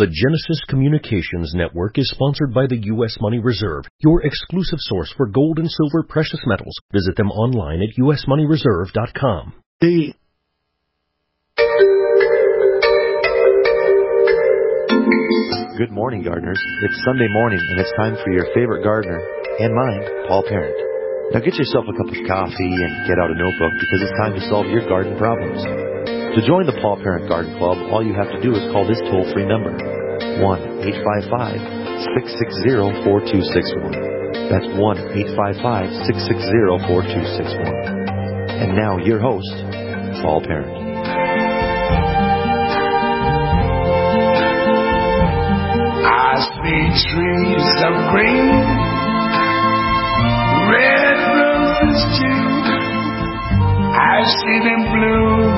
The Genesis Communications Network is sponsored by the U.S. Money Reserve, your exclusive source for gold and silver precious metals. Visit them online at usmoneyreserve.com. Good morning, gardeners. It's Sunday morning, and it's time for your favorite gardener, and mine, Paul Parent. Now get yourself a cup of coffee and get out a notebook, because it's time to solve your garden problems. To join the Paul Parent Garden Club, all you have to do is call this toll-free number, 1-855-660-4261. That's 1-855-660-4261. And now, your host, Paul Parent. I see trees of green, red roses too. I see them bloom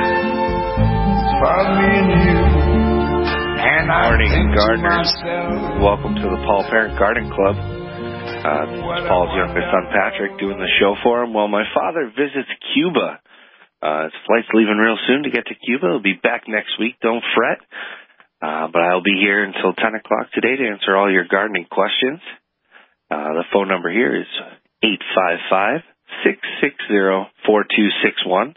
for me and you. And morning, gardeners. Welcome to the Paul Parent Garden Club. This is Paul's younger son, Patrick, doing the show for him while my father visits Cuba. His flight's leaving real soon to get to Cuba. He'll be back next week. Don't fret. But I'll be here until 10 o'clock today to answer all your gardening questions. The phone number here is 855-660-4261.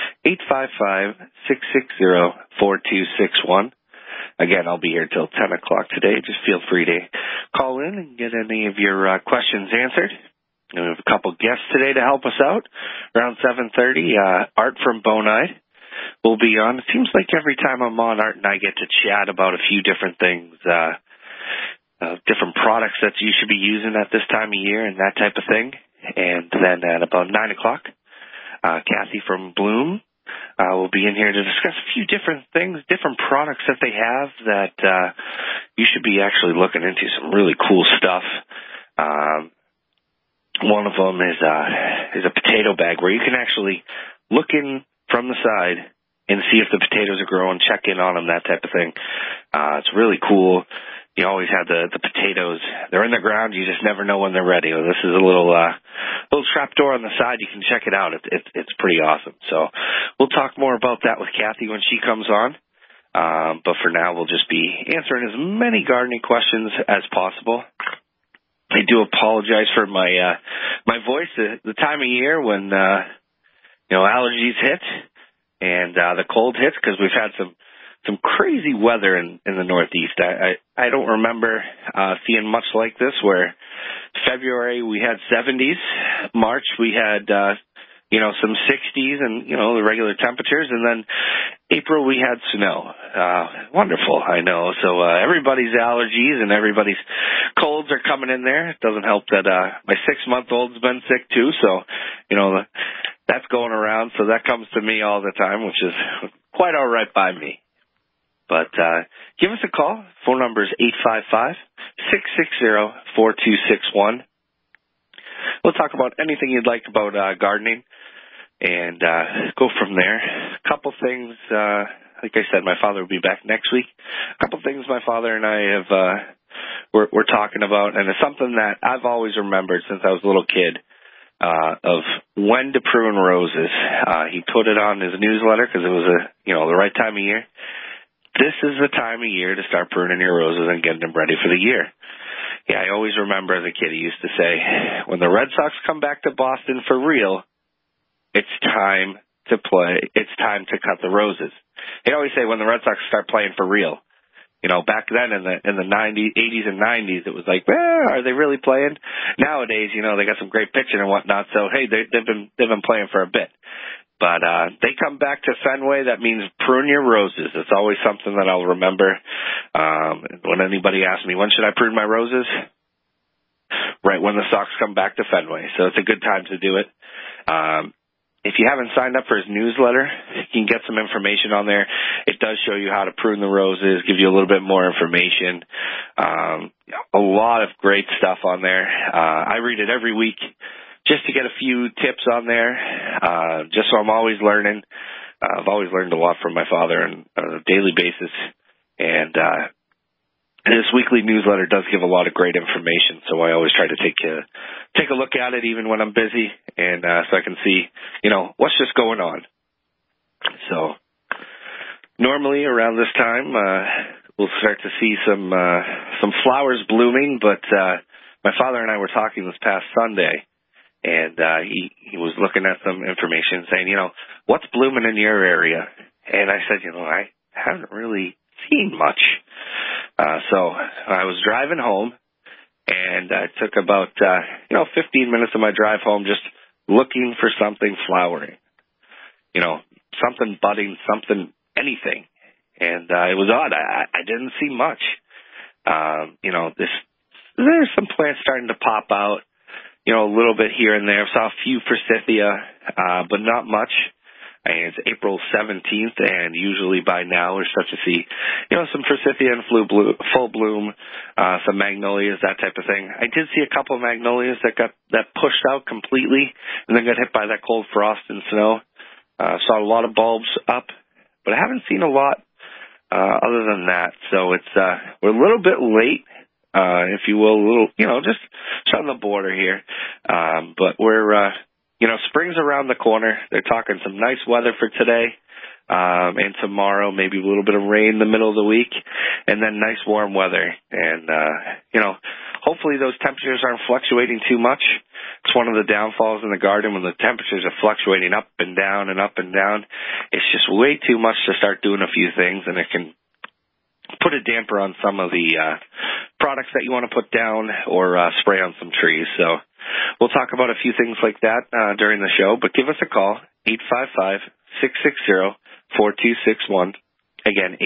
855-660-4261. Again, I'll be here till 10 o'clock today. Just feel free to call in and get any of your questions answered. And we have a couple guests today to help us out. Around 7:30, Art from Bonide will be on. It seems like every time I'm on, Art and I get to chat about a few different things, different products that you should be using at this time of year and that type of thing. And then at about 9 o'clock, Kathy from Bloom will be in here to discuss a few different things, different products that they have that you should be actually looking into. Some really cool stuff. One of them is a potato bag where you can actually look in from the side and see if the potatoes are growing, check in on them, that type of thing. It's really cool. You always have the potatoes. They're in the ground. You just never know when they're ready. Well, this is a little trap door on the side. You can check it out. It's pretty awesome. So we'll talk more about that with Kathy when she comes on. But for now, we'll just be answering as many gardening questions as possible. I do apologize for my voice. The time of year when allergies hit and the cold hits, because we've had some crazy weather in the Northeast. I don't remember seeing much like this, where February we had 70s, March we had some 60s and the regular temperatures, and then April we had snow. Wonderful, I know. So everybody's allergies and everybody's colds are coming in there. It doesn't help that my 6-month-old's been sick too, so that's going around, so that comes to me all the time, which is quite all right by me. But give us a call. Phone number is 855-660-4261. We'll talk about anything you'd like about gardening and go from there. A couple things, like I said, my father will be back next week. A couple things my father and I have we're talking about, and it's something that I've always remembered since I was a little kid. Of when to prune roses. He put it on his newsletter because it was the right time of year. This is the time of year to start pruning your roses and getting them ready for the year. Yeah, I always remember as a kid he used to say, when the Red Sox come back to Boston for real, it's time to play. It's time to cut the roses. He'd always say when the Red Sox start playing for real. Back then in the 80s and 90s, it was like, are they really playing? Nowadays, they got some great pitching and whatnot, so hey, they've been playing for a bit. But they come back to Fenway. That means prune your roses. It's always something that I'll remember. When anybody asks me, when should I prune my roses? Right when the Sox come back to Fenway. So it's a good time to do it. If you haven't signed up for his newsletter, you can get some information on there. It does show you how to prune the roses, give you a little bit more information. A lot of great stuff on there. I read it every week just to get a few tips on there, just so I'm always learning. I've always learned a lot from my father on a daily basis. And this weekly newsletter does give a lot of great information, so I always try to take a look at it even when I'm busy, and so I can see, what's just going on. So normally around this time, we'll start to see some flowers blooming. But my father and I were talking this past Sunday, and he was looking at some information saying, what's blooming in your area? And I said, I haven't really seen much. So I was driving home, and I took about 15 minutes of my drive home just looking for something flowering, something budding, something, anything. And it was odd. I didn't see much. There's some plants starting to pop out, a little bit here and there. Saw a few forsythia, but not much. And it's April 17th, and usually by now we're starting to see, some forsythia in full bloom, some magnolias, that type of thing. I did see a couple of magnolias that pushed out completely and then got hit by that cold frost and snow. Saw a lot of bulbs up, but I haven't seen a lot other than that. So it's we're a little bit late, if you will, just on the border here. But we're spring's around the corner. They're talking some nice weather for today and tomorrow, maybe a little bit of rain in the middle of the week, and then nice warm weather. And, hopefully those temperatures aren't fluctuating too much. It's one of the downfalls in the garden when the temperatures are fluctuating up and down and up and down. It's just way too much to start doing a few things, and it can put a damper on some of the products that you want to put down or spray on some trees. So we'll talk about a few things like that during the show, but give us a call, 855-660-4261. Again,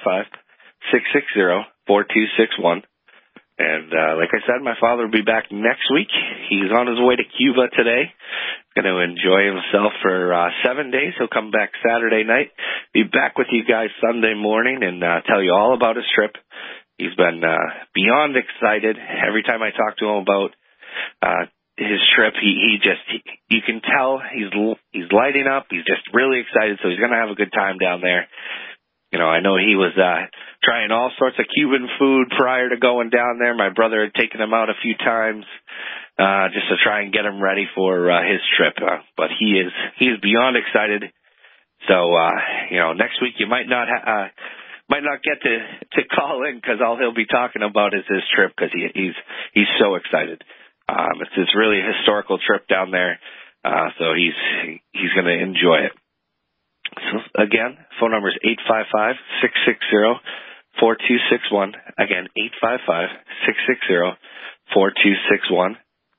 855-660-4261. And like I said, my father will be back next week. He's on his way to Cuba today. Going to enjoy himself for 7 days. He'll come back Saturday night, be back with you guys Sunday morning, and tell you all about his trip. He's been beyond excited. Every time I talk to him about his trip, you can tell he's lighting up. He's just really excited, so he's going to have a good time down there. I know he was trying all sorts of Cuban food prior to going down there. My brother had taken him out a few times just to try and get him ready for his trip. But he is beyond excited. So next week you might not get to call in, because all he'll be talking about is his trip, because he's so excited. It's really a historical trip down there, so he's going to enjoy it. So again, phone number is 855-660-4261. Again, 855-660-4261.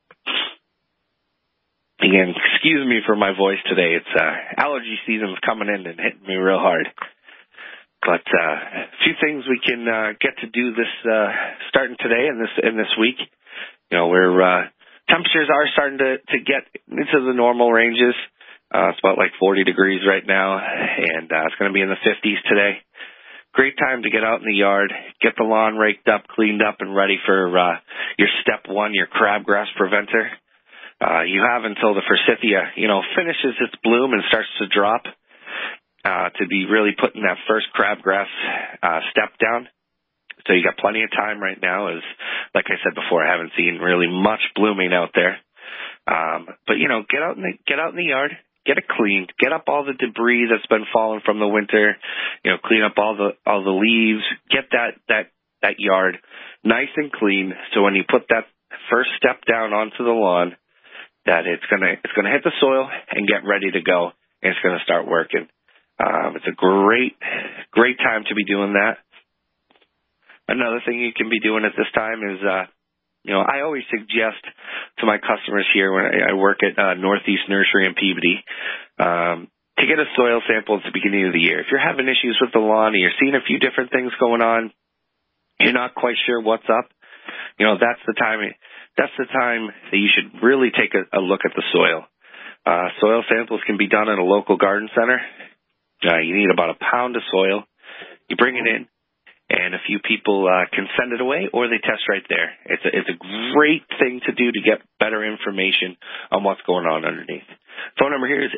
Again, excuse me for my voice today. It's allergy season's coming in and hitting me real hard. But a few things we can get to do this starting today and this week. We're temperatures are starting to get into the normal ranges. It's about like 40 degrees right now, and it's going to be in the 50s today. Great time to get out in the yard, get the lawn raked up, cleaned up, and ready for your step one, your crabgrass preventer. You have until the forsythia, finishes its bloom and starts to drop to be really putting that first crabgrass step down. So you got plenty of time right now. As like I said before, I haven't seen really much blooming out there. But get out in the yard. Get it cleaned. Get up all the debris that's been falling from the winter. Clean up all the leaves. Get that yard nice and clean. So when you put that first step down onto the lawn, that it's gonna hit the soil and get ready to go, and it's gonna start working. It's a great time to be doing that. Another thing you can be doing at this time is I always suggest to my customers here when I work at Northeast Nursery in Peabody to get a soil sample at the beginning of the year. If you're having issues with the lawn and you're seeing a few different things going on, you're not quite sure what's up, that's the time that you should really take a look at the soil. Soil samples can be done at a local garden center. You need about a pound of soil. You bring it in, and a few people can send it away, or they test right there. It's a great thing to do to get better information on what's going on underneath. Phone number here is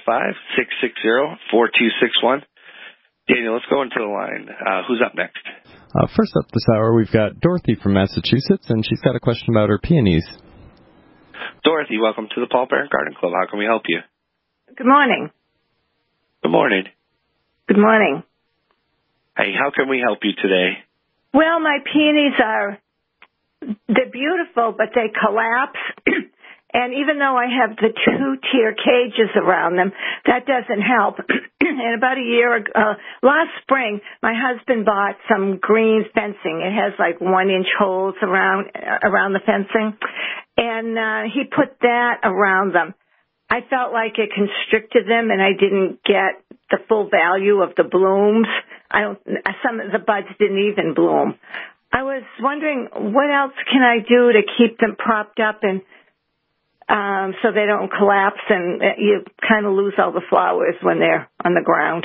855-660-4261. Daniel, let's go into the line. Who's up next? First up this hour, we've got Dorothy from Massachusetts, and she's got a question about her peonies. Dorothy, welcome to the Paul Parent Garden Club. How can we help you? Good morning. Good morning. Good morning. Hey, how can we help you today? Well, my peonies they're beautiful, but they collapse. And even though I have the 2-tier cages around them, that doesn't help. And about a year ago, last spring, my husband bought some green fencing. It has like 1-inch holes around the fencing. And he put that around them. I felt like it constricted them, and I didn't get the full value of the blooms. Some of the buds didn't even bloom. I was wondering, what else can I do to keep them propped up and so they don't collapse and you kind of lose all the flowers when they're on the ground?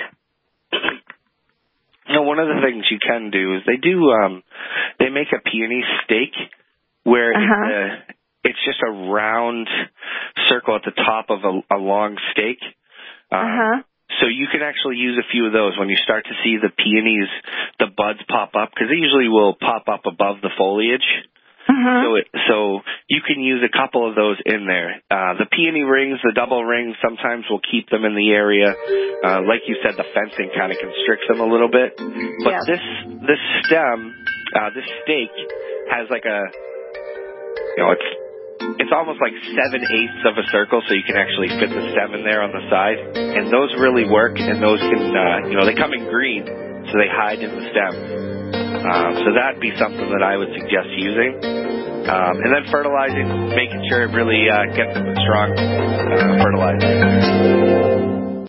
One of the things you can do is they make a peony stake where it's just a round circle at the top of a long stake. So you can actually use a few of those when you start to see the peonies, the buds pop up, because they usually will pop up above the foliage. So you can use a couple of those in there. The peony rings, the double rings, sometimes we'll keep them in the area. Like you said, the fencing kind of constricts them a little bit. But this stem, this stake has like it's almost like 7/8 of a circle, so you can actually fit the stem in there on the side. And those really work, and those can, they come in green, so they hide in the stem. So that'd be something that I would suggest using. And then fertilizing, making sure it really gets them strong fertilizer.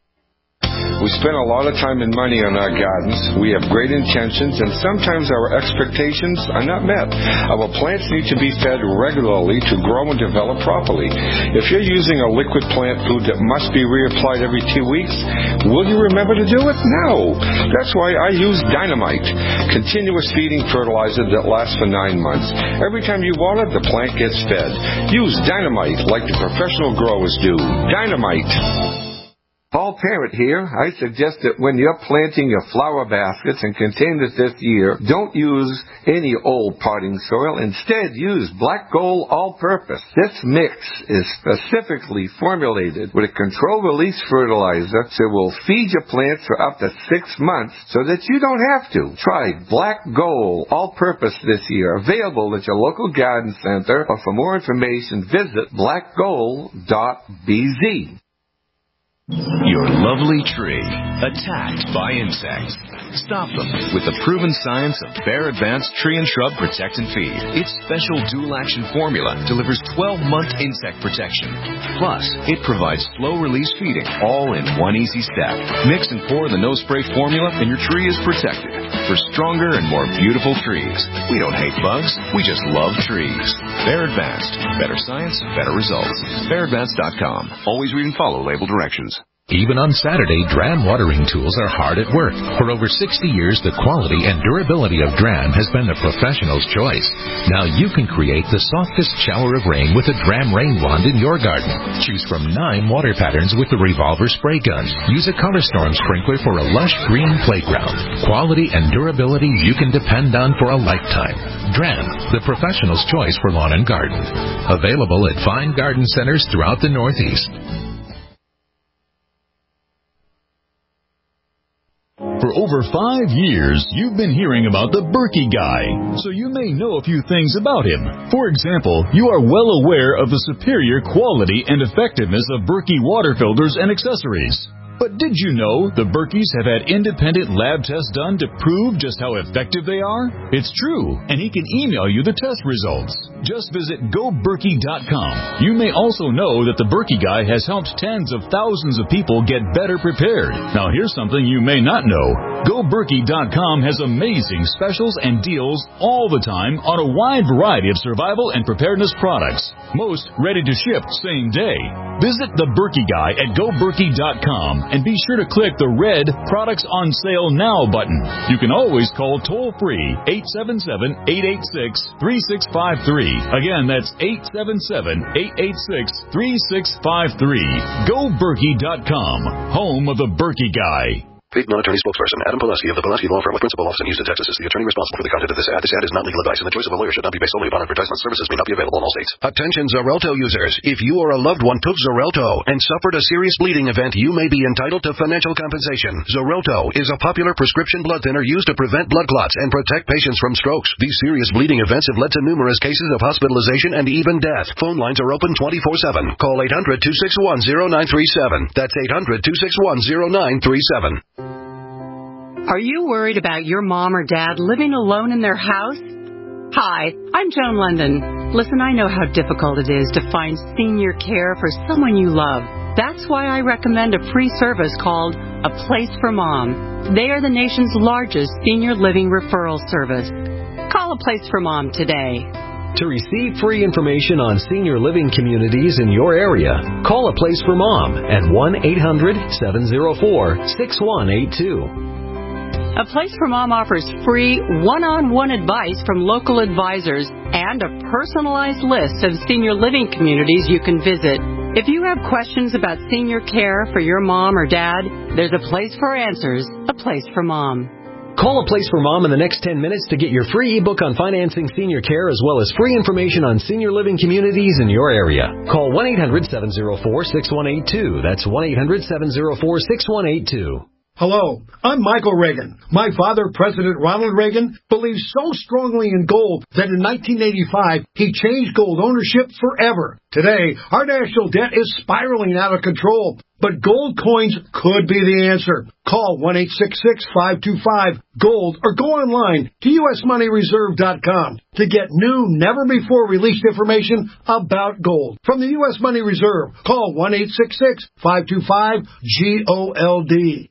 We spend a lot of time and money on our gardens. We have great intentions, and sometimes our expectations are not met. Our plants need to be fed regularly to grow and develop properly. If you're using a liquid plant food that must be reapplied every 2 weeks, will you remember to do it? No. That's why I use Dynamite, continuous feeding fertilizer that lasts for 9 months. Every time you water, the plant gets fed. Use Dynamite like the professional growers do. Dynamite. Paul Parent here. I suggest that when you're planting your flower baskets and containers this year, don't use any old potting soil. Instead, use Black Gold All-Purpose. This mix is specifically formulated with a controlled-release fertilizer, so it will feed your plants for up to 6 months so that you don't have to. Try Black Gold All-Purpose this year. Available at your local garden center, or for more information, visit blackgold.bz. Your lovely tree, attacked by insects. Stop them with the proven science of Bayer Advanced Tree and Shrub Protect and Feed. Its special dual-action formula delivers 12-month insect protection. Plus, it provides slow-release feeding, all in one easy step. Mix and pour the no-spray formula, and your tree is protected. For stronger and more beautiful trees. We don't hate bugs, we just love trees. Bayer Advanced. Better science, better results. BayerAdvanced.com. Always read and follow label directions. Even on Saturday, Dram watering tools are hard at work. For over 60 years, the quality and durability of Dram has been the professional's choice. Now you can create the softest shower of rain with a Dram rain wand in your garden. Choose from 9 water patterns with the revolver spray gun. Use a Color Storm sprinkler for a lush green playground. Quality and durability you can depend on for a lifetime. Dram, the professional's choice for lawn and garden. Available at fine garden centers throughout the Northeast. For over 5 years, you've been hearing about the Berkey Guy, so you may know a few things about him. For example, you are well aware of the superior quality and effectiveness of Berkey water filters and accessories. But did you know the Berkeys have had independent lab tests done to prove just how effective they are? It's true, and he can email you the test results. Just visit GoBerkey.com. You may also know that the Berkey Guy has helped tens of thousands of people get better prepared. Now here's something you may not know. GoBerkey.com has amazing specials and deals all the time on a wide variety of survival and preparedness products. Most ready to ship same day. Visit the Berkey Guy at GoBerkey.com. And be sure to click the red Products on Sale Now button. You can always call toll-free 877-886-3653. Again, that's 877-886-3653. GoBerkey.com, home of the Berkey Guy. Paid non-attorney spokesperson Adam Pulaski of the Pulaski Law Firm with principal office in Houston, Texas is the attorney responsible for the content of this ad. This ad is not legal advice, and the choice of a lawyer should not be based solely upon advertisement. Services may not be available in all states. Attention Xarelto users. If you or a loved one took Xarelto and suffered a serious bleeding event, you may be entitled to financial compensation. Xarelto is a popular prescription blood thinner used to prevent blood clots and protect patients from strokes. These serious bleeding events have led to numerous cases of hospitalization and even death. Phone lines are open 24/7. Call 800-261-0937. That's 800-261-0937. Are you worried about your mom or dad living alone in their house? Hi, I'm Joan London. Listen, I know how difficult it is to find senior care for someone you love. That's why I recommend a free service called A Place for Mom. They are the nation's largest senior living referral service. Call A Place for Mom today. To receive free information on senior living communities in your area, call A Place for Mom at 1-800-704-6182. A Place for Mom offers free one-on-one advice from local advisors and a personalized list of senior living communities you can visit. If you have questions about senior care for your mom or dad, there's a place for answers, A Place for Mom. Call A Place for Mom in the next 10 minutes to get your free ebook on financing senior care as well as free information on senior living communities in your area. Call 1-800-704-6182. That's 1-800-704-6182. Hello, I'm Michael Reagan. My father, President Ronald Reagan, believed so strongly in gold that in 1985, he changed gold ownership forever. Today, our national debt is spiraling out of control, but gold coins could be the answer. Call 1-866-525-GOLD or go online to usmoneyreserve.com to get new, never-before-released information about gold. From the U.S. Money Reserve, call 1-866-525-GOLD.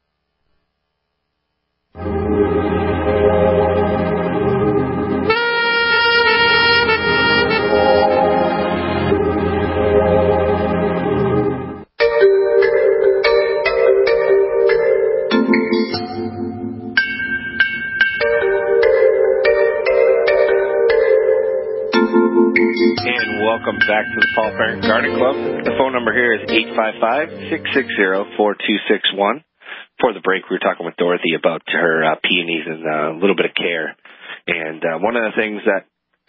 Welcome back to the Paul Parent Garden Club. The phone number here is 855-660-4261. Before the break, we were talking with Dorothy about her peonies and a little bit of care. And one of the things that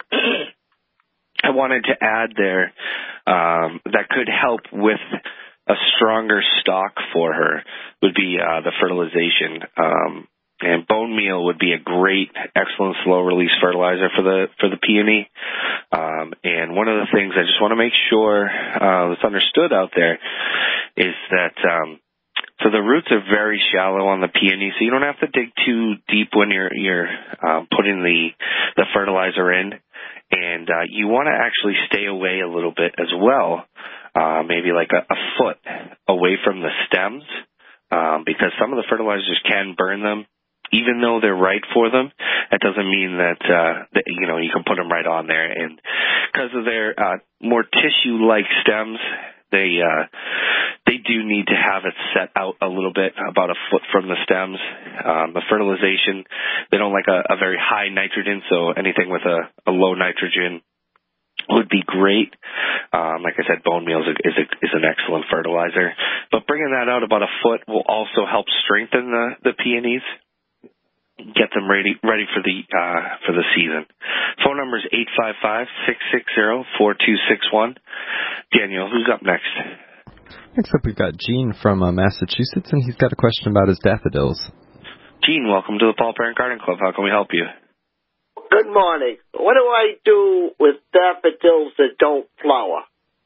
I wanted to add there that could help with a stronger stock for her would be the fertilization. And bone meal would be a great, excellent slow-release fertilizer for the peony. And one of the things I just want to make sure that's understood out there is that so the roots are very shallow on the peony, so you don't have to dig too deep when you're putting the fertilizer in. And you want to actually stay away a little bit as well, maybe like a foot away from the stems, because some of the fertilizers can burn them. Even though they're right for them, that doesn't mean that you can put them right on there. And because of their more tissue-like stems, they do need to have it set out a little bit, about a foot from the stems. The fertilization, they don't like a very high nitrogen, so anything with a low nitrogen would be great. Like I said, bone meal is an excellent fertilizer. But bringing that out about a foot will also help strengthen the peonies. Get them ready for the season. Phone number is 855-660-4261. Daniel, who's up next? Next up, we've got Gene from Massachusetts, and he's got a question about his daffodils. Gene, welcome to the Paul Parent Garden Club. How can we help you? Good morning. What do I do with daffodils that don't flower?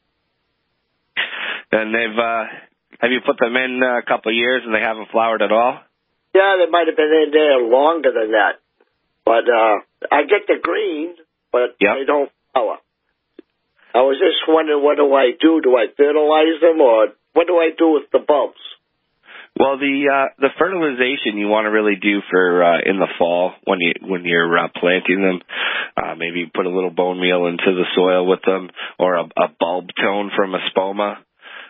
And have you put them in a couple of years and they haven't flowered at all? Yeah, they might have been in there longer than that. But I get the green, but they don't flower. I was just wondering, what do I do? Do I fertilize them, or what do I do with the bulbs? Well, the fertilization you want to really do for in the fall when you're planting them. Maybe put a little bone meal into the soil with them, or a bulb tone from a spoma.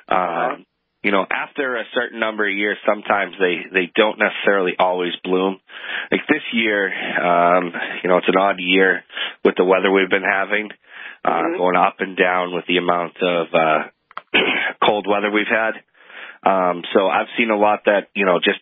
After a certain number of years, sometimes they don't necessarily always bloom. Like this year, it's an odd year with the weather we've been having, going up and down with the amount of cold weather we've had. So I've seen a lot that, just didn't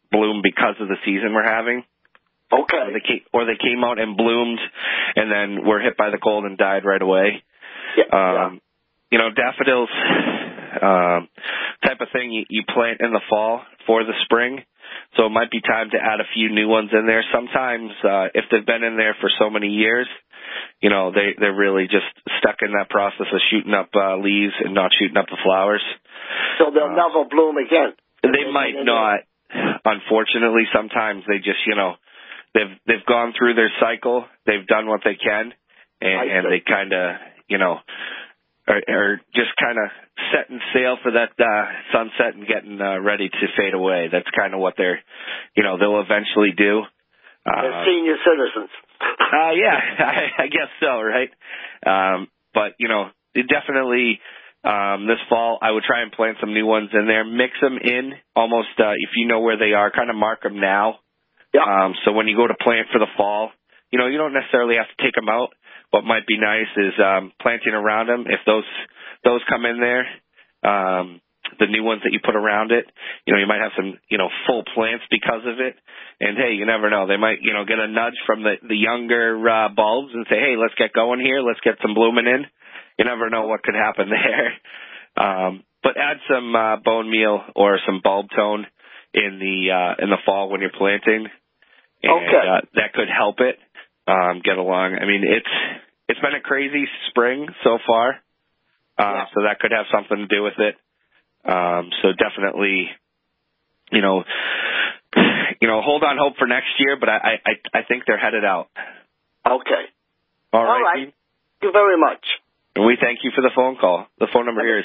bloom because of the season we're having. Okay. Or they came out and bloomed and then were hit by the cold and died right away. Yeah. You know, daffodils, type of thing you plant in the fall for the spring. So it might be time to add a few new ones in there. Sometimes, if they've been in there for so many years, you know, they're really just stuck in that process of shooting up leaves and not shooting up the flowers. So they'll never bloom again. They might not. Unfortunately, sometimes they just, you know, they've gone through their cycle. They've done what they can, and they kind of, you know, are just kind of setting sail for that sunset and getting ready to fade away. That's kind of what they're, you know, they'll eventually do. They're senior citizens. Yeah, I guess so, right? But, you know, definitely this fall I would try and plant some new ones in there. Mix them in almost, if you know where they are, kind of mark them now. Yeah. So when you go to plant for the fall, you know, you don't necessarily have to take them out. What might be nice is planting around them. If those come in there, the new ones that you put around it, you know, you might have some, you know, full plants because of it. And, hey, you never know. They might, you know, get a nudge from the younger bulbs and say, hey, let's get going here. Let's get some blooming in. You never know what could happen there. But add some bone meal or some bulb tone in the fall when you're planting. And that could help it get along. I mean, it's been a crazy spring so far, so that could have something to do with it. So definitely, you know, hold on hope for next year, but I think they're headed out. Okay. All right. Thank you very much. And we thank you for the phone call. The phone number here is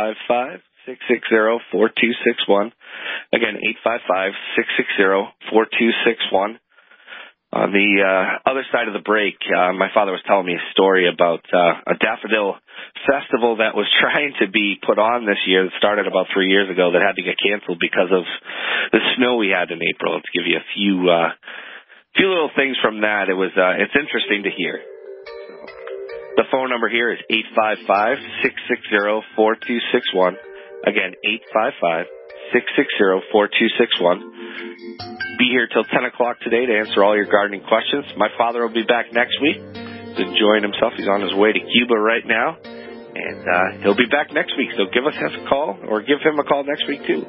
855-660-4261. Again, 855-660-4261. On the other side of the break, my father was telling me a story about a daffodil festival that was trying to be put on this year that started about 3 years ago that had to get canceled because of the snow we had in April. To give you a few little things from that, it's interesting to hear. So, the phone number here is 855-660-4261. Again, 855-660-4261. Be here till 10 o'clock today to answer all your gardening questions. My father will be back next week. He's enjoying himself. He's on his way to Cuba right now. And he'll be back next week. So give us a call or give him a call next week, too.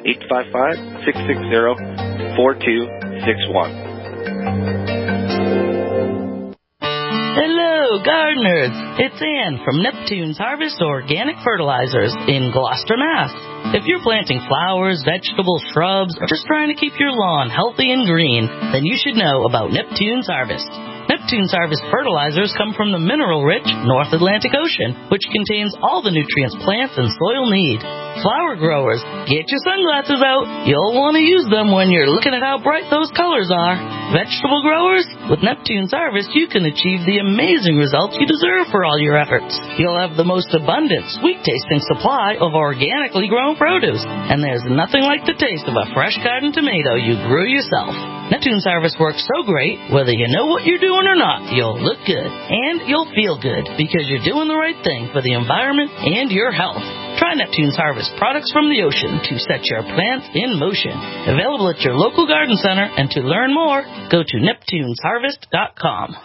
855-660-4261. Hello, gardeners. It's Ann from Neptune's Harvest Organic Fertilizers in Gloucester, Mass. If you're planting flowers, vegetables, shrubs, or just trying to keep your lawn healthy and green, then you should know about Neptune's Harvest. Neptune's Harvest fertilizers come from the mineral-rich North Atlantic Ocean, which contains all the nutrients plants and soil need. Flower growers, get your sunglasses out. You'll want to use them when you're looking at how bright those colors are. Vegetable growers, with Neptune's Harvest, you can achieve the amazing results you deserve for all your efforts. You'll have the most abundant, sweet-tasting supply of organically grown produce, and there's nothing like the taste of a fresh garden tomato you grew yourself. Neptune's Harvest works so great, whether you know what you're doing or not, you'll look good, and you'll feel good, because you're doing the right thing for the environment and your health. Try Neptune's Harvest products from the ocean to set your plants in motion. Available at your local garden center, and to learn more, go to neptunesharvest.com.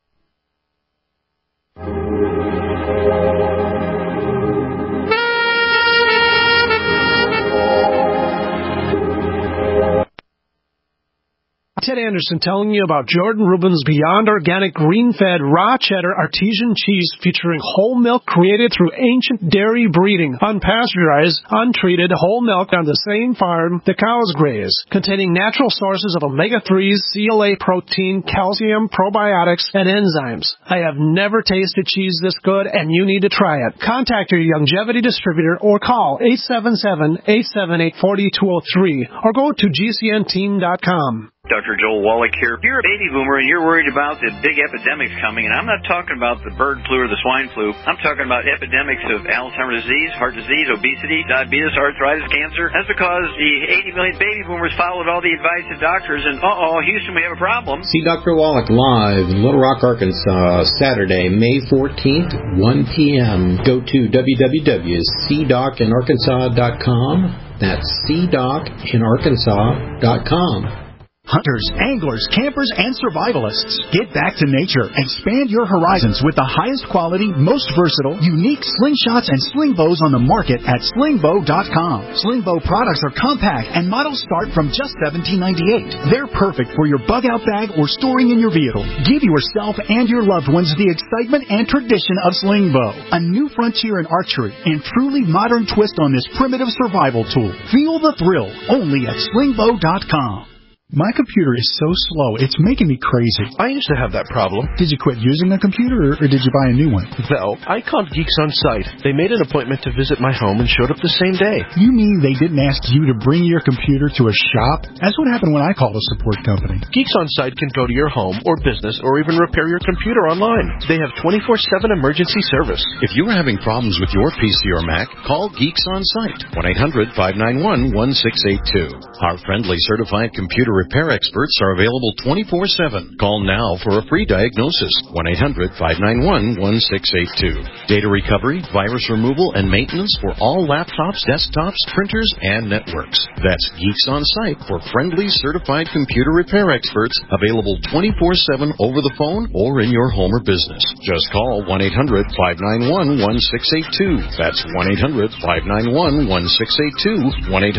Ted Anderson telling you about Jordan Rubin's Beyond Organic Green-Fed Raw Cheddar Artesian Cheese featuring whole milk created through ancient dairy breeding, unpasteurized, untreated whole milk on the same farm the cows graze, containing natural sources of omega-3s, CLA protein, calcium, probiotics, and enzymes. I have never tasted cheese this good, and you need to try it. Contact your Longevity distributor or call 877-878-4203 or go to gcnteam.com. Dr. Joel Wallach here. If you're a baby boomer and you're worried about the big epidemics coming, and I'm not talking about the bird flu or the swine flu, I'm talking about epidemics of Alzheimer's disease, heart disease, obesity, diabetes, arthritis, cancer. That's because the 80 million baby boomers followed all the advice of doctors, and Houston, we have a problem. See Dr. Wallach live in Little Rock, Arkansas, Saturday, May 14th, 1 p.m. Go to www.cdocinarkansas.com. That's cdocinarkansas.com. Hunters, anglers, campers, and survivalists, get back to nature. Expand your horizons with the highest quality, most versatile, unique slingshots and sling bows on the market at slingbow.com. Slingbow products are compact and models start from just $17.98. They're perfect for your bug-out bag or storing in your vehicle. Give yourself and your loved ones the excitement and tradition of Slingbow, a new frontier in archery and truly modern twist on this primitive survival tool. Feel the thrill only at slingbow.com. My computer is so slow, it's making me crazy. I used to have that problem. Did you quit using a computer, or did you buy a new one? No, I called Geeks On Site. They made an appointment to visit my home and showed up the same day. You mean they didn't ask you to bring your computer to a shop? That's what happened when I called a support company. Geeks On Site can go to your home or business or even repair your computer online. They have 24/7 emergency service. If you are having problems with your PC or Mac, call Geeks On Site, 1-800-591-1682. Our friendly certified computer repair experts are available 24/7. Call now for a free diagnosis. 1-800-591-1682. Data recovery, virus removal, and maintenance for all laptops, desktops, printers, and networks. That's Geeks On Site for friendly certified computer repair experts, available 24/7 over the phone or in your home or business. Just call 1-800-591-1682. That's 1-800-591-1682.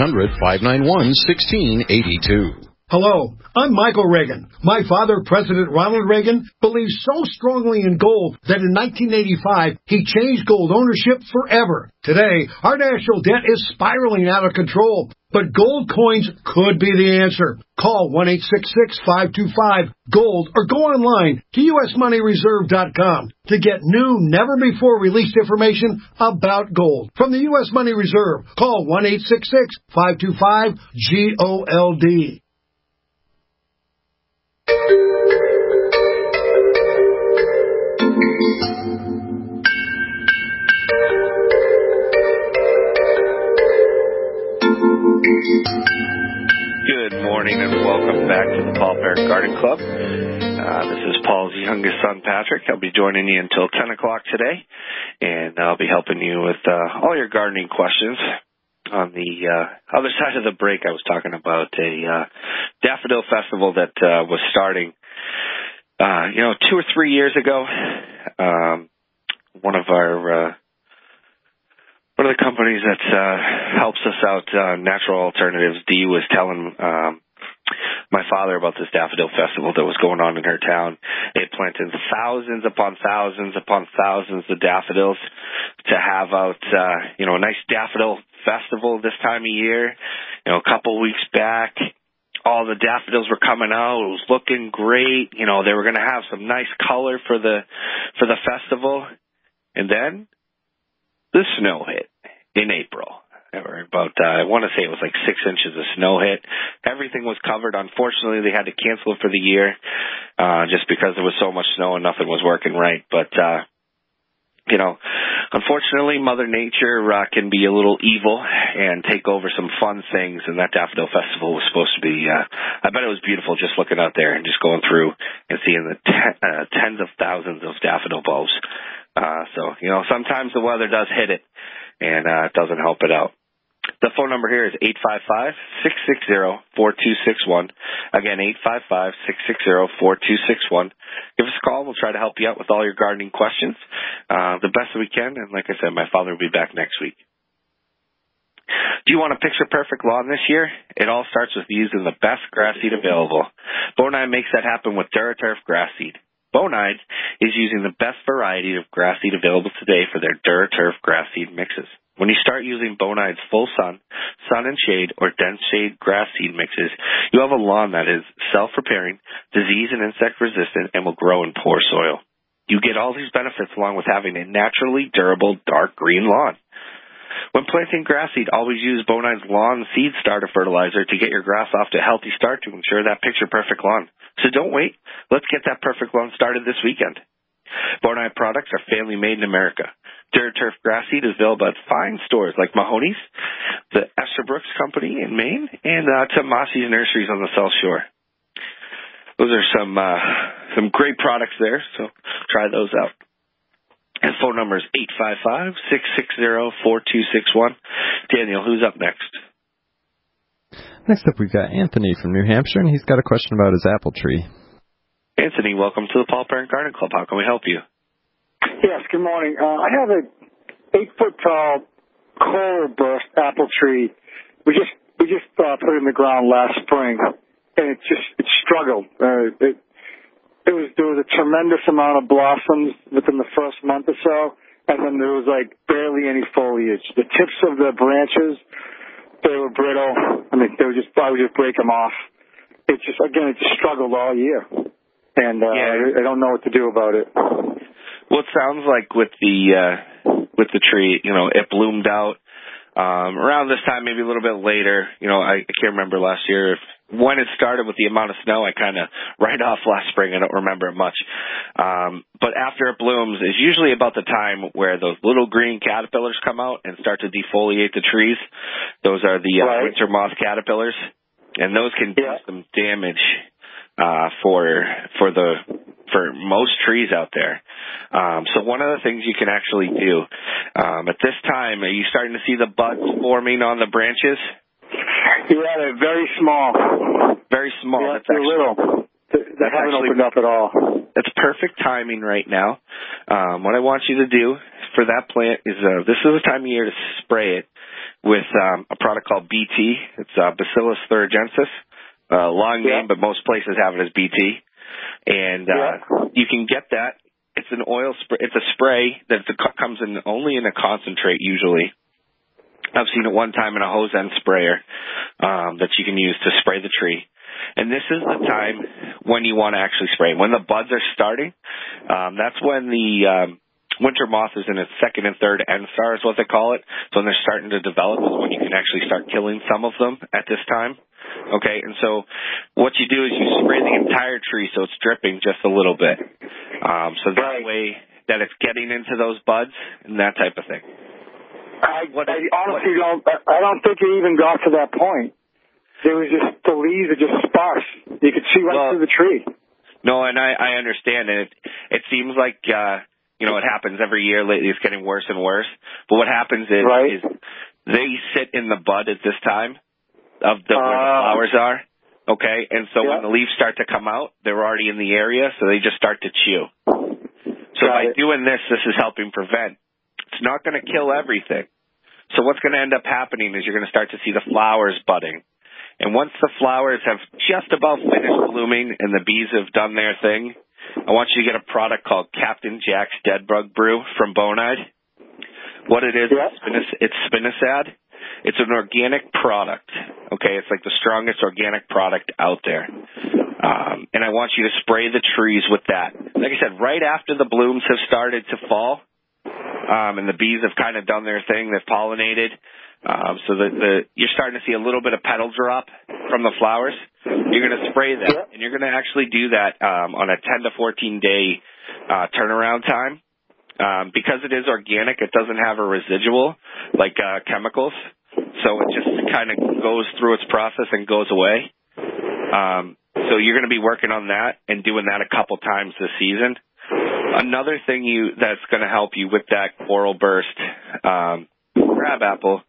1-800-591-1682. Hello, I'm Michael Reagan. My father, President Ronald Reagan, believed so strongly in gold that in 1985, he changed gold ownership forever. Today, our national debt is spiraling out of control, but gold coins could be the answer. Call 1-866-525-GOLD or go online to usmoneyreserve.com to get new, never-before-released information about gold. From the U.S. Money Reserve, call 1-866-525-GOLD. Good morning and welcome back to the Paul Parent Garden Club. This is Paul's youngest son, Patrick. I'll be joining you until 10 o'clock today, and I'll be helping you with all your gardening questions. On the other side of the break, I was talking about a daffodil festival that was starting, 2 or 3 years ago. One of the companies that helps us out, Natural Alternatives, Dee, was telling my father about this daffodil festival that was going on in her town. They planted thousands upon thousands upon thousands of daffodils to have out, a nice daffodil festival this time of year. A couple weeks back, all the daffodils were coming out. It was looking great. They were going to have some nice color for the festival. And then the snow hit in April. There were about, I want to say it was like 6 inches of snow hit. Everything was covered. Unfortunately, they had to cancel it for the year just because there was so much snow and nothing was working right. But, unfortunately, Mother Nature can be a little evil and take over some fun things. And that daffodil festival was supposed to be, I bet it was beautiful just looking out there and just going through and seeing the tens of thousands of daffodil bulbs. Sometimes the weather does hit it, and it doesn't help it out. The phone number here is 855-660-4261. Again, 855-660-4261. Give us a call. We'll try to help you out with all your gardening questions the best we can. And like I said, my father will be back next week. Do you want a picture-perfect lawn this year? It all starts with using the best grass seed available. Bonide makes that happen with DuraTurf grass seed. Bonide is using the best variety of grass seed available today for their DuraTurf grass seed mixes. When you start using Bonide's full sun and shade, or dense shade grass seed mixes, you have a lawn that is self-repairing, disease and insect resistant, and will grow in poor soil. You get all these benefits along with having a naturally durable dark green lawn. When planting grass seed, always use Bonide's Lawn Seed Starter Fertilizer to get your grass off to a healthy start to ensure that picture-perfect lawn. So don't wait. Let's get that perfect lawn started this weekend. Bonide products are family-made in America. DuraTurf grass seed is available at fine stores like Mahoney's, the Estabrooks Company in Maine, and Tomasi's Nurseries on the South Shore. Those are some great products there, so try those out. And phone number is 855-660-4261. Daniel, who's up next? Next up, we've got Anthony from New Hampshire, and he's got a question about his apple tree. Anthony, welcome to the Paul Parent Garden Club. How can we help you? Yes, good morning. I have a 8-foot-tall coral burst apple tree. We just put it in the ground last spring, and it struggled. There was a tremendous amount of blossoms within the first month or so, and then there was like barely any foliage. The tips of the branches, they were brittle. I mean, I would just break them off. It just struggled all year, and I don't know what to do about it. Well, it sounds like with the tree, it bloomed out around this time, maybe a little bit later. I can't remember last year when it started with the amount of snow. I kind of right off last spring. I don't remember it much. But after it blooms is usually about the time where those little green caterpillars come out and start to defoliate the trees. Those are the winter moth caterpillars, and those can do some damage for most trees out there. So one of the things you can actually do at this time, are you starting to see the buds forming on the branches? Yeah, they're very small. Very small. Yeah, they're little. They haven't opened up at all. That's perfect timing right now. What I want you to do for that plant is this is the time of year to spray it with a product called BT. It's Bacillus thuringiensis. Long name, but most places have it as BT. And you can get that. It's an oil spray. It's a spray that comes in only in a concentrate usually. I've seen it one time in a hose end sprayer that you can use to spray the tree. And this is the time when you want to actually spray. When the buds are starting, that's when the winter moth is in its second and third end star is what they call it. So when they're starting to develop is when you can actually start killing some of them at this time. Okay, and so what you do is you spray the entire tree so it's dripping just a little bit. So that way that it's getting into those buds and that type of thing. I honestly don't think it even got to that point. There was just, the leaves are just sparse. You could see right through the tree. No, and I understand it. It seems like, it happens every year lately. It's getting worse and worse. But what happens is they sit in the bud at this time of where the flowers are. Okay, and so when the leaves start to come out, they're already in the area, so they just start to chew. So by doing this is helping prevent. It's not going to kill everything. So what's going to end up happening is you're going to start to see the flowers budding. And once the flowers have just about finished blooming and the bees have done their thing, I want you to get a product called Captain Jack's Dead Bug Brew from Bonide. What it is, it's spinosad. It's an organic product, okay? It's like the strongest organic product out there. And I want you to spray the trees with that. Like I said, right after the blooms have started to fall, and the bees have kind of done their thing, they've pollinated, so that you're starting to see a little bit of petal drop from the flowers. You're going to spray that, and you're going to actually do that on a 10 to 14-day turnaround time. Because it is organic, it doesn't have a residual like chemicals, so it just kind of goes through its process and goes away. So you're going to be working on that and doing that a couple times this season. Another thing that's going to help you with that coral burst crabapple,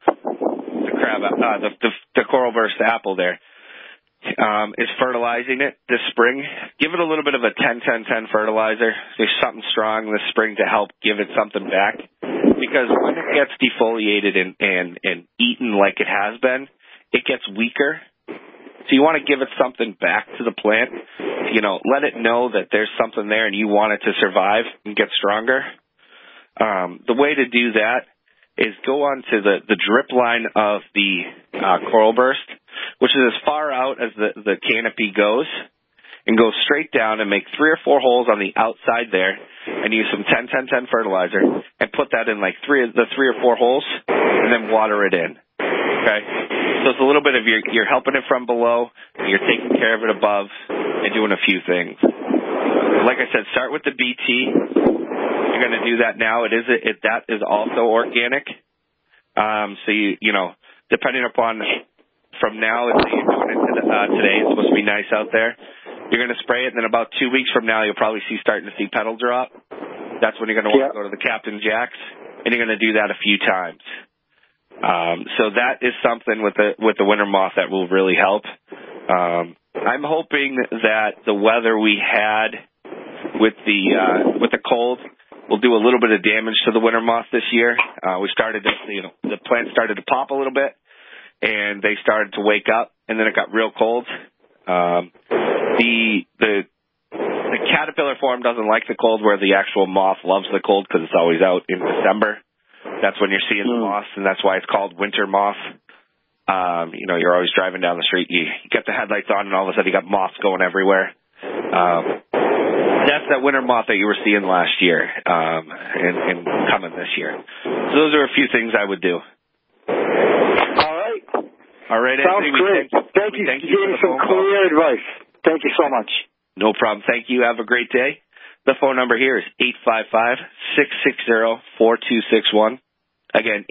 the coral burst apple there, is fertilizing it this spring. Give it a little bit of a 10-10-10 fertilizer. There's something strong this spring to help give it something back. Because when it gets defoliated and eaten like it has been, it gets weaker. So you want to give it something back to the plant. Let it know that there's something there and you want it to survive and get stronger. The way to do that is go on to the drip line of the coral burst, which is as far out as the canopy goes, and go straight down and make 3 or 4 holes on the outside there and use some 10-10-10 fertilizer and put that in like 3 or 4 holes and then water it in. Okay? So it's a little bit of you're helping it from below, and you're taking care of it above and doing a few things. Like I said, start with the BT. You're going to do that now. That is also organic. So you know, depending upon from now, let's say you're doing it today, it's supposed to be nice out there. You're going to spray it, and then about 2 weeks from now, you'll probably starting to see petal drop. That's when you're going to want to go to the Captain Jacks, and you're going to do that a few times. So that is something with the winter moth that will really help. I'm hoping that the weather we had with the cold will do a little bit of damage to the winter moth this year. We started to, the plant started to pop a little bit, and they started to wake up, and then it got real cold. The caterpillar form doesn't like the cold, where the actual moth loves the cold because it's always out in December. That's when you're seeing the moths, and that's why it's called winter moth. You know, you're always driving down the street, you get the headlights on, and all of a sudden you got moths going everywhere. That's that winter moth that you were seeing last year, and coming this year. So those are a few things I would do. All right, Sounds Anthony. great. Thank you. You gave me some clear advice. Thank you so much. No problem. Thank you. Have a great day. The phone number here is 855-660-4261. Again,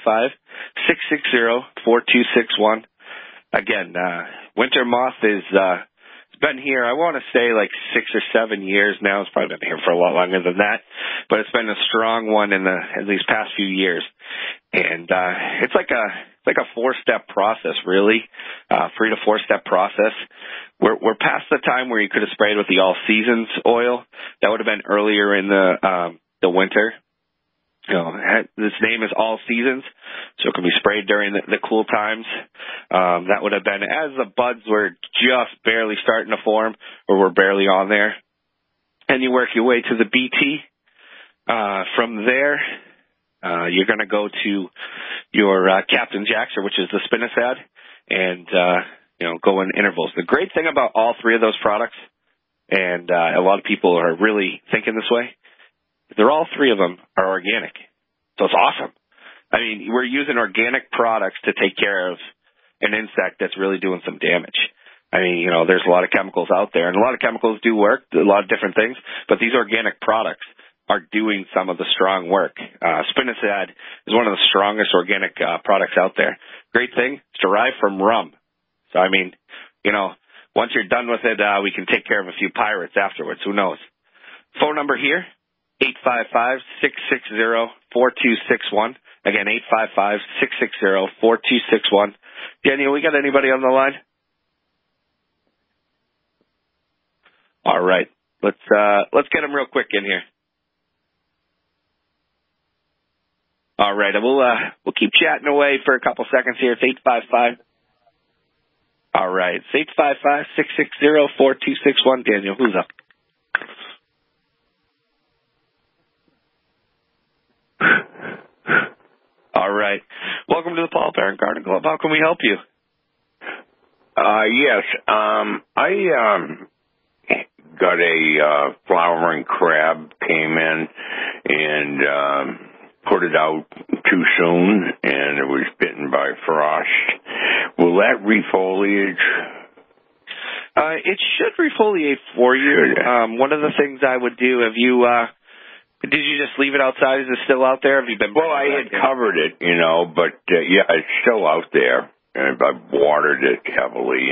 855-660-4261. Again, winter moth is it's been here, I want to say, like 6 or 7 years now. It's probably been here for a lot longer than that, but it's been a strong one in these past few years. And it's like a 4-step process, really, 3 to 4-step process. We're past the time where you could have sprayed with the All Seasons oil. That would have been earlier in the winter. You know, this name is All Seasons, so it can be sprayed during the cool times. That would have been as the buds were just barely starting to form, or were barely on there. And you work your way to the BT. From there, you're going to go to your Captain Jackson, which is the spinosad, and go in intervals. The great thing about all 3 of those products, and a lot of people are really thinking this way, they're all 3 of them are organic. So it's awesome. I mean, we're using organic products to take care of an insect that's really doing some damage. I mean, you know, there's a lot of chemicals out there, and a lot of chemicals do work, a lot of different things, but these organic products are doing some of the strong work. Spinosad is one of the strongest organic products out there. Great thing, it's derived from rum. So, I mean, you know, once you're done with it, we can take care of a few pirates afterwards. Who knows? Phone number here, 855-660-4261. Again, 855-660-4261. Daniel, we got anybody on the line? All right. Let's get them real quick in here. All right. We'll keep chatting away for a couple seconds here. It's 855. All right. It's 855-660-4261. Daniel, who's up? All right. Welcome to the Paul Parent Garden Club. How can we help you? Yes. I got a flowering crab, came in and put it out too soon, and it was bitten by frost. Will that refoliate? It should refoliate for you. One of the things I would do, did you just leave it outside? Is it still out there? Have you been? Well, I had covered it, but yeah, it's still out there. And I watered it heavily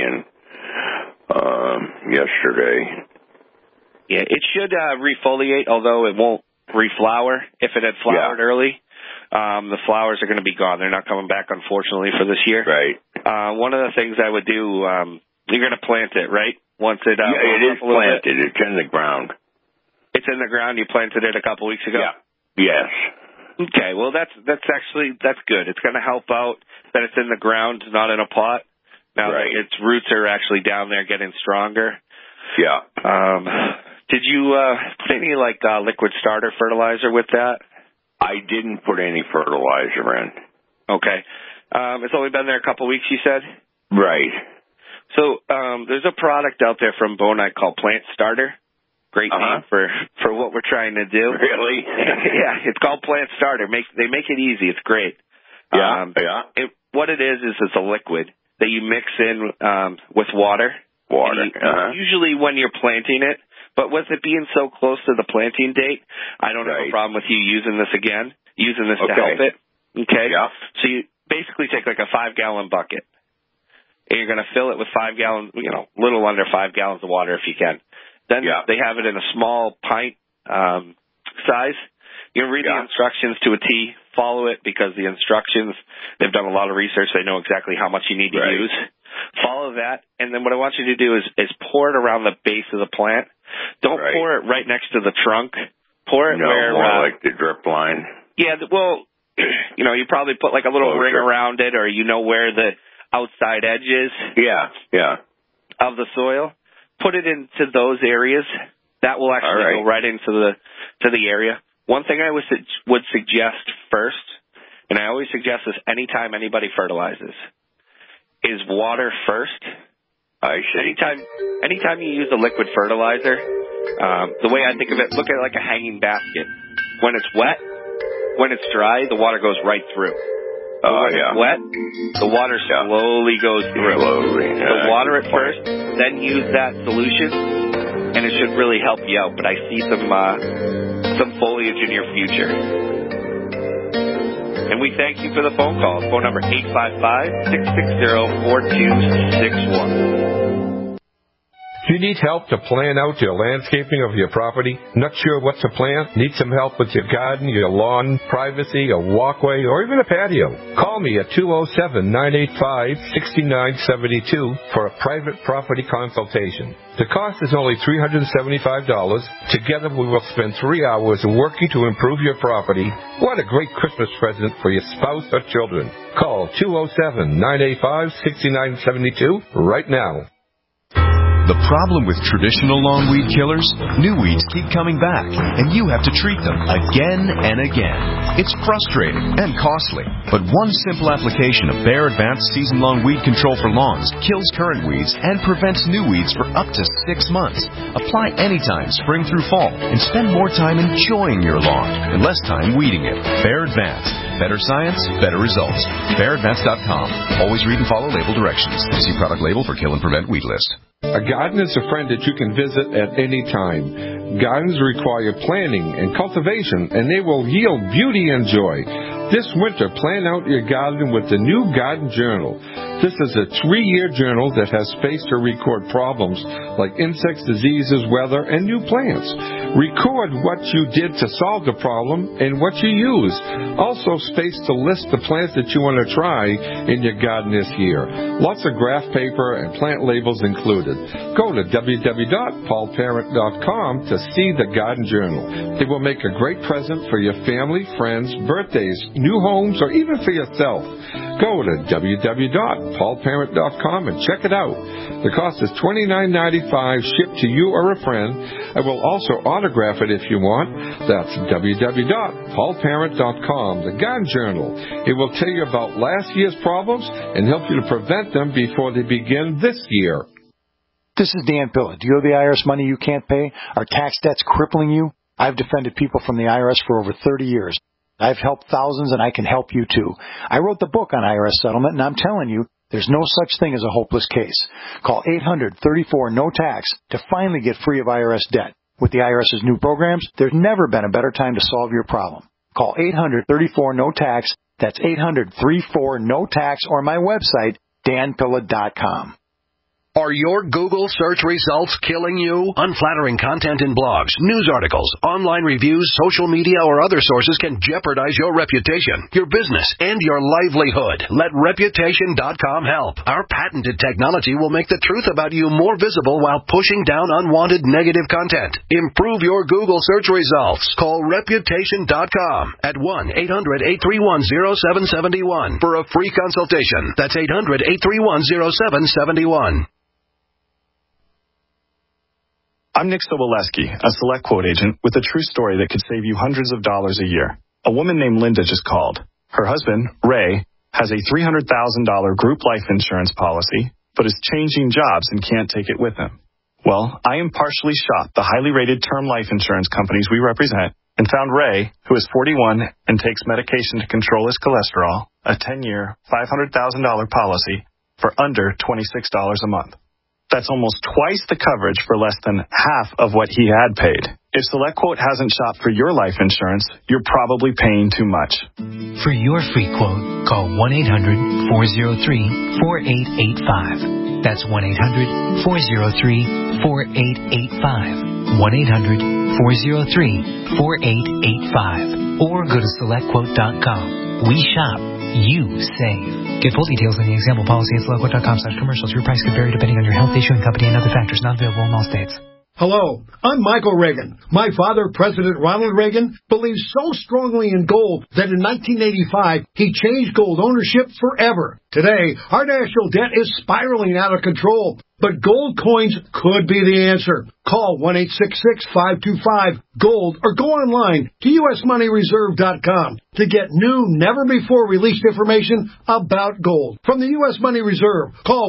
yesterday. Yeah, it should refoliate, although it won't reflower. If it had flowered early, the flowers are going to be gone. They're not coming back, unfortunately, for this year. Right. One of the things I would do, you're going to plant it, right? Once it it is planted. It's in the ground. It's in the ground. You planted it a couple weeks ago? Yeah. Yes. Okay. Well, that's good. It's going to help out that it's in the ground, not in a pot. Now that its roots are actually down there getting stronger. Yeah. Did you put any liquid starter fertilizer with that? I didn't put any fertilizer in. Okay. It's only been there a couple weeks, you said? Right. So there's a product out there from Bonite called Plant Starter. Great name for what we're trying to do. Really? Yeah, it's called Plant Starter. They make it easy. It's great. What it is it's a liquid that you mix in with water. Usually when you're planting it, but with it being so close to the planting date, I don't have a problem with you using this to help it. Okay? Yeah. So you basically take like a 5-gallon bucket, and you're going to fill it with 5 gallons, little under 5 gallons of water if you can. Then they have it in a small pint size. You read the instructions to a T, follow it because the instructions, they've done a lot of research. They know exactly how much you need to use. Follow that, and then what I want you to do is pour it around the base of the plant. Don't pour it right next to the trunk. Pour it where... more like the drip line. Yeah, well, you probably put like a little ring around it, or where the outside edge is. Yeah. Of the soil. Put it into those areas. That will actually go right into the area. One thing I would suggest first, and I always suggest this anytime anybody fertilizes, is water first. I see. Anytime you use a liquid fertilizer, the way I think of it, look at it like a hanging basket. When it's wet, when it's dry, the water goes right through. When it's wet, the water slowly goes through. So water it first, then use that solution, and it should really help you out. But I see some foliage in your future. And we thank you for the phone call. Phone number 855-660-4261. Do you need help to plan out your landscaping of your property? Not sure what to plant? Need some help with your garden, your lawn, privacy, a walkway, or even a patio? Call me at 207-985-6972 for a private property consultation. The cost is only $375. Together we will spend 3 hours working to improve your property. What a great Christmas present for your spouse or children. Call 207-985-6972 right now. The problem with traditional longweed killers? New weeds keep coming back, and you have to treat them again and again. It's frustrating and costly, but one simple application of Bayer Advanced Season-Long Weed Control for Lawns kills current weeds and prevents new weeds for up to 6 months. Apply anytime, spring through fall, and spend more time enjoying your lawn and less time weeding it. Bayer Advanced. Better science, better results. BayerAdvanced.com. Always read and follow label directions. See product label for kill and prevent weed list. A garden is a friend that you can visit at any time. Gardens require planning and cultivation, and they will yield beauty and joy. This winter, plan out your garden with the new Garden Journal. This is a 3-year journal that has space to record problems like insects, diseases, weather, and new plants. Record what you did to solve the problem and what you used. Also space to list the plants that you want to try in your garden this year. Lots of graph paper and plant labels included. Go to www.paulparent.com to see the Garden Journal. It will make a great present for your family, friends, birthdays, new homes, or even for yourself. Go to www.paulparent.com and check it out. The cost is $29.95 shipped to you or a friend. I will also autograph it if you want. That's www.paulparent.com, the Garden Journal. It will tell you about last year's problems and help you to prevent them before they begin this year. This is Dan Pilla. Do you owe the IRS money you can't pay? Are tax debts crippling you? I've defended people from the IRS for over 30 years. I've helped thousands, and I can help you too. I wrote the book on IRS settlement, and I'm telling you, there's no such thing as a hopeless case. Call 800-34-NO-TAX to finally get free of IRS debt. With the IRS's new programs, there's never been a better time to solve your problem. Call 800-34-NO-TAX. That's 800-34-NO-TAX, or my website, danpilla.com. Are your Google search results killing you? Unflattering content in blogs, news articles, online reviews, social media, or other sources can jeopardize your reputation, your business, and your livelihood. Let Reputation.com help. Our patented technology will make the truth about you more visible while pushing down unwanted negative content. Improve your Google search results. Call Reputation.com at 1-800-831-0771 for a free consultation. That's 800-831-0771. I'm Nick Soboleski, a Select Quote agent with a true story that could save you hundreds of dollars a year. A woman named Linda just called. Her husband, Ray, has a $300,000 group life insurance policy but is changing jobs and can't take it with him. Well, I impartially shopped the highly rated term life insurance companies we represent and found Ray, who is 41 and takes medication to control his cholesterol, a 10-year, $500,000 policy for under $26 a month. That's almost twice the coverage for less than half of what he had paid. If SelectQuote hasn't shopped for your life insurance, you're probably paying too much. For your free quote, call 1-800-403-4885. That's 1-800-403-4885. 1-800-403-4885. Or go to SelectQuote.com. We shop. You save. Get full details on the example policy at SelectQuote.com/commercials. Your price could vary depending on your health, issuing company, and other factors not available in all states. Hello, I'm Michael Reagan. My father, President Ronald Reagan, believed so strongly in gold that in 1985, he changed gold ownership forever. Today, our national debt is spiraling out of control, but gold coins could be the answer. Call 1-866-525-GOLD or go online to usmoneyreserve.com to get new, never-before-released information about gold. From the U.S. Money Reserve, call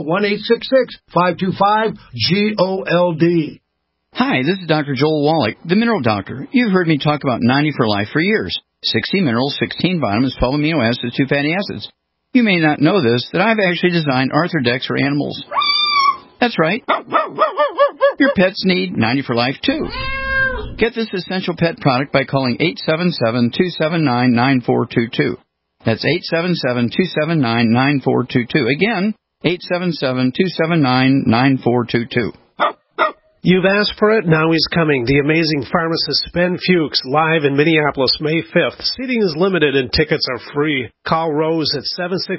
1-866-525-GOLD. Hi, this is Dr. Joel Wallach, the Mineral Doctor. You've heard me talk about 90 for Life for years. 60 minerals, 16 vitamins, 12 amino acids, 2 fatty acids. You may not know this, that I've actually designed Arthrodex for animals. That's right. Your pets need 90 for Life, too. Get this essential pet product by calling 877-279-9422. That's 877-279-9422. Again, 877-279-9422. You've asked for it, now he's coming. The amazing pharmacist Ben Fuchs, live in Minneapolis, May 5th. Seating is limited and tickets are free. Call Rose at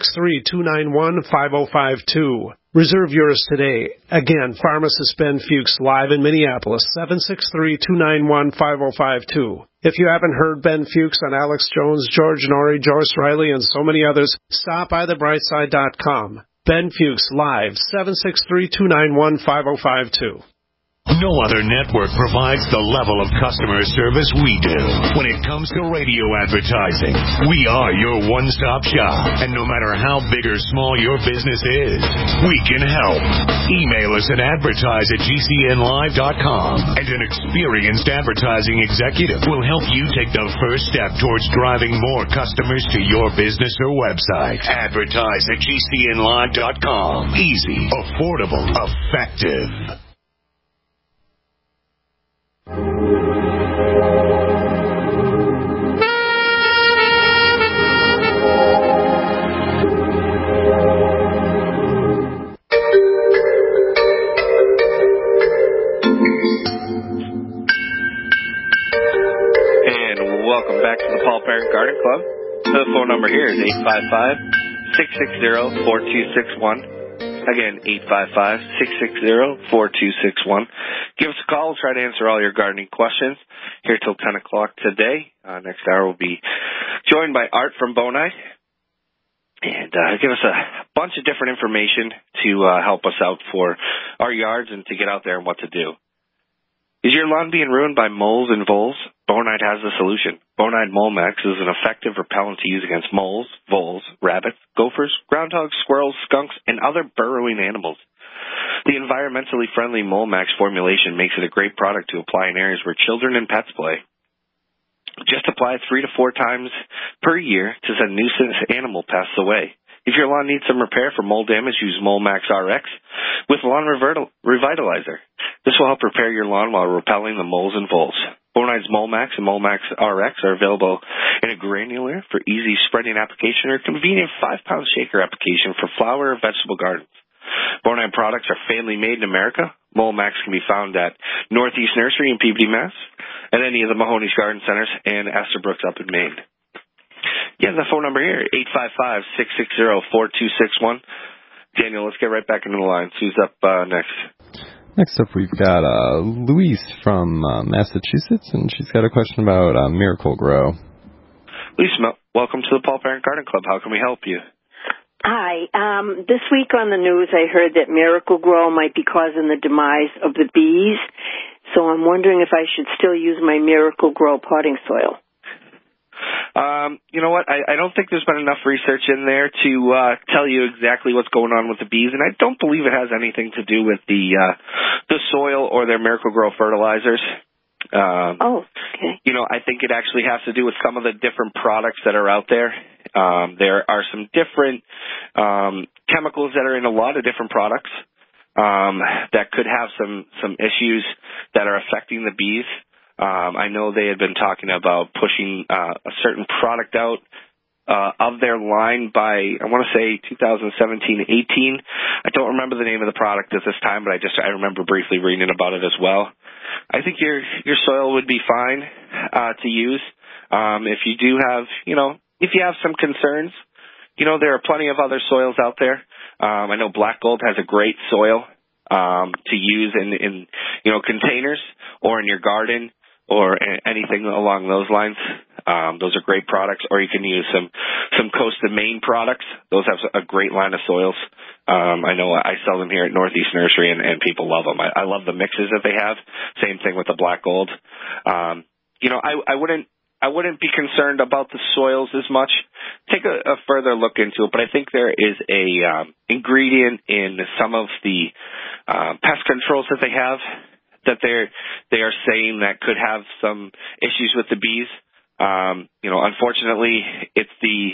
763-291-5052. Reserve yours today. Again, pharmacist Ben Fuchs, live in Minneapolis, 763-291-5052. If you haven't heard Ben Fuchs on Alex Jones, George Norrie, Joyce Riley, and so many others, stop by thebrightside.com. Ben Fuchs, live, 763-291-5052. No other network provides the level of customer service we do. When it comes to radio advertising, we are your one-stop shop. And no matter how big or small your business is, we can help. Email us at advertise@gcnlive.com, and an experienced advertising executive will help you take the first step towards driving more customers to your business or website. Advertise@gcnlive.com. Easy, affordable, effective. Welcome back to the Paul Parent Garden Club. The phone number here is 855-660-4261. Again, 855-660-4261. Give us a call. We'll try to answer all your gardening questions here till 10 o'clock today. Next hour we'll be joined by Art from Bonai. And give us a bunch of different information to help us out for our yards and to get out there and what to do. Is your lawn being ruined by moles and voles? Bonide has the solution. Bonide Mole-Max is an effective repellent to use against moles, voles, rabbits, gophers, groundhogs, squirrels, skunks, and other burrowing animals. The environmentally friendly Mole-Max formulation makes it a great product to apply in areas where children and pets play. Just apply it 3 to 4 times per year to send nuisance animal pests away. If your lawn needs some repair for mold damage, use Mole-Max RX with Lawn Revitalizer. This will help repair your lawn while repelling the moles and voles. Bonide's Mole-Max and Mole-Max RX are available in a granular for easy spreading application or a convenient 5-pound shaker application for flower or vegetable gardens. Bonide products are family-made in America. Mole-Max can be found at Northeast Nursery in Peabody, Mass., and any of the Mahoney's Garden Centers and Esterbrook's up in Maine. Yeah, the phone number here, 855-660-4261. Daniel, let's get right back into the line. Who's up next? Next up, we've got Louise from Massachusetts, and she's got a question about Miracle-Gro. Louise, welcome to the Paul Parent Garden Club. How can we help you? Hi. This week on the news, I heard that Miracle-Gro might be causing the demise of the bees, so I'm wondering if I should still use my Miracle-Gro potting soil. You know what? I don't think there's been enough research in there to tell you exactly what's going on with the bees, and I don't believe it has anything to do with the soil or their Miracle-Gro fertilizers. Okay. You know, I think it actually has to do with some of the different products that are out there. There are some different chemicals that are in a lot of different products that could have some issues that are affecting the bees. I know they had been talking about pushing a certain product out of their line by, I want to say, 2017-18. I don't remember the name of the product at this time, but I remember briefly reading about it as well. I think your soil would be fine to use. If you do have, if you have some concerns, there are plenty of other soils out there. I know Black Gold has a great soil to use in containers or in your garden or anything along those lines. Those are great products. Or you can use some Coast of Maine products. Those have a great line of soils. I know I sell them here at Northeast Nursery, and people love them. I love the mixes that they have. Same thing with the Black Gold. I wouldn't be concerned about the soils as much. Take a further look into it, but I think there is a ingredient in some of the pest controls that they have that they are saying that could have some issues with the bees. Unfortunately, it's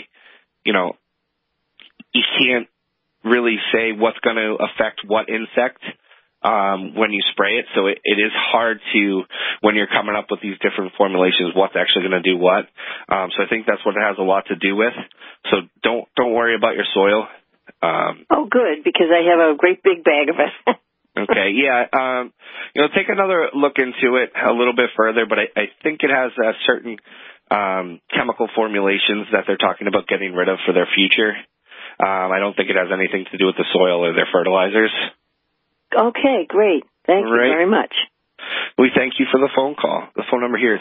you can't really say what's going to affect what insect when you spray it. So it is hard to, when you're coming up with these different formulations, what's actually going to do what. So I think that's what it has a lot to do with. So don't worry about your soil. Good, because I have a great big bag of it. Okay, yeah. Take another look into it a little bit further, but I think it has certain chemical formulations that they're talking about getting rid of for their future. I don't think it has anything to do with the soil or their fertilizers. Okay, great. Thank you very much. We thank you for the phone call. The phone number here is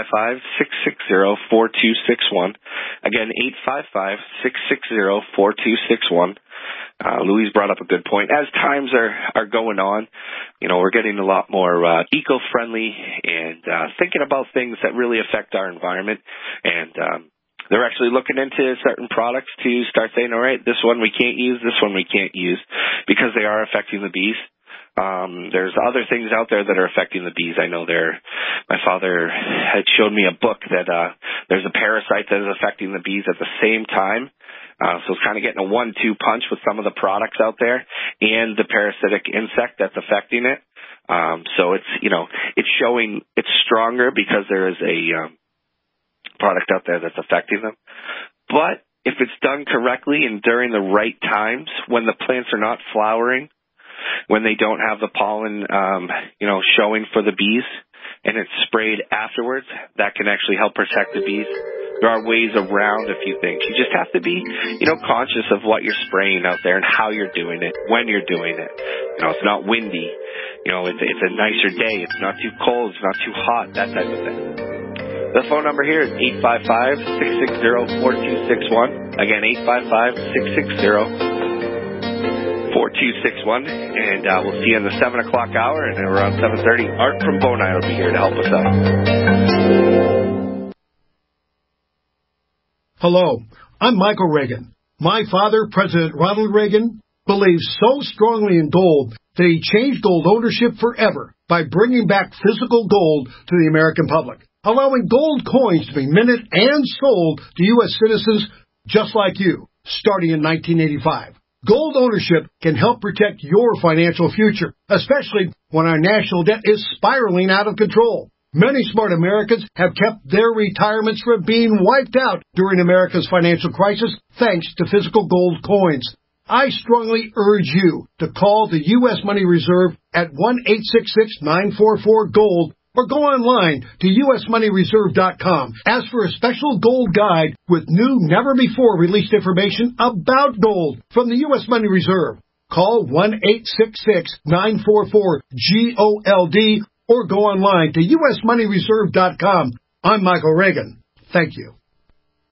855-660-4261. Again, 855-660-4261. Louise brought up a good point. As times are going on, we're getting a lot more eco-friendly and thinking about things that really affect our environment. And they're actually looking into certain products to start saying, all right, this one we can't use, this one we can't use, because they are affecting the bees. There's other things out there that are affecting the bees. I know my father had showed me a book that there's a parasite that is affecting the bees at the same time. So it's kind of getting a 1-2 punch with some of the products out there and the parasitic insect that's affecting it. So it's showing it's stronger because there is a product out there that's affecting them. But if it's done correctly and during the right times, when the plants are not flowering, when they don't have the pollen, showing for the bees, and it's sprayed afterwards, that can actually help protect the bees. There are ways around a few things. You just have to be, conscious of what you're spraying out there and how you're doing it, when you're doing it. It's not windy. It's a nicer day. It's not too cold. It's not too hot, that type of thing. The phone number here is 855-660-4261. Again, 855-660-4261. And we'll see you in the 7 o'clock hour, and around 7:30, Art from Bonite will be here to help us out. Hello, I'm Michael Reagan. My father, President Ronald Reagan, believes so strongly in gold that he changed gold ownership forever by bringing back physical gold to the American public, allowing gold coins to be minted and sold to U.S. citizens just like you, starting in 1985. Gold ownership can help protect your financial future, especially when our national debt is spiraling out of control. Many smart Americans have kept their retirements from being wiped out during America's financial crisis thanks to physical gold coins. I strongly urge you to call the U.S. Money Reserve at 1-866-944-GOLD or go online to usmoneyreserve.com. Ask for a special gold guide with new, never-before-released information about gold from the U.S. Money Reserve. Call 1-866-944-GOLD or go online to usmoneyreserve.com. I'm Michael Reagan. Thank you.